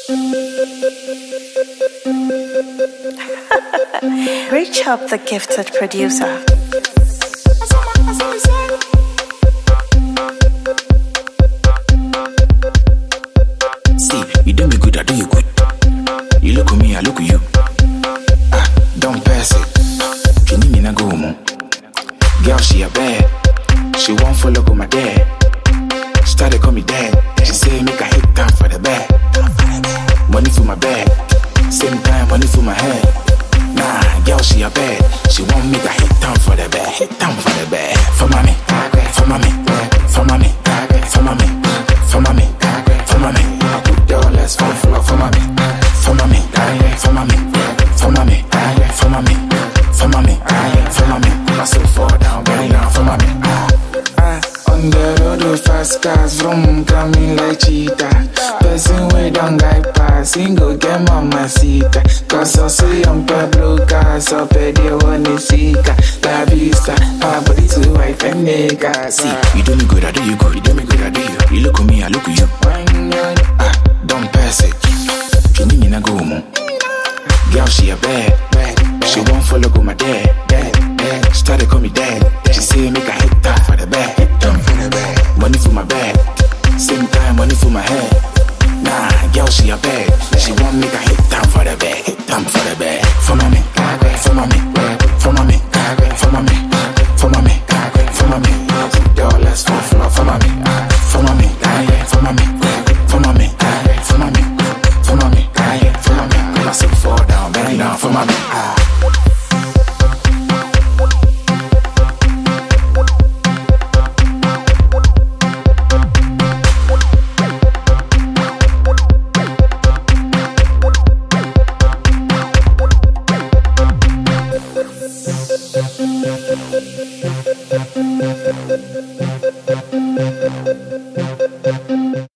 Reach up the gifted producer. See, you do me good, I do you good. You look at me, I look at you. Don't pass it. Can you mean I go home? Girl, she a bad. She won't follow go my dad. Started call me dad. She say make a hit down for the bag. Money for my bag. Same time, money for my head. Nah, girl, she a bad. She won't make a hit down for the bag. Hit down for the bag. For mommy, for mommy, for mommy, for mommy, for mommy, for mommy. I put dollars for the floor for mommy, for mommy, for mommy, for mommy, for mommy, for mommy, for mommy. I so fall down, belly down for mommy. On the road with fast cars, vroom, coming like cheetah. Person way down guy passing, go get mamacita. Cause I see on Pablo cars, up at the one is Sika. La vista, my body to wife and nigga. See, you do me good, I do you good. You do me good, I do you. You look at me, I look at you. Don't pass it. Can you mean I go home? Girl, she a bad. She won't follow go my dad. Started call me dad. She say make a hit down for the bag. Money for my bag. Same time, money for my head. Nah, girl, she a bad. She won't make a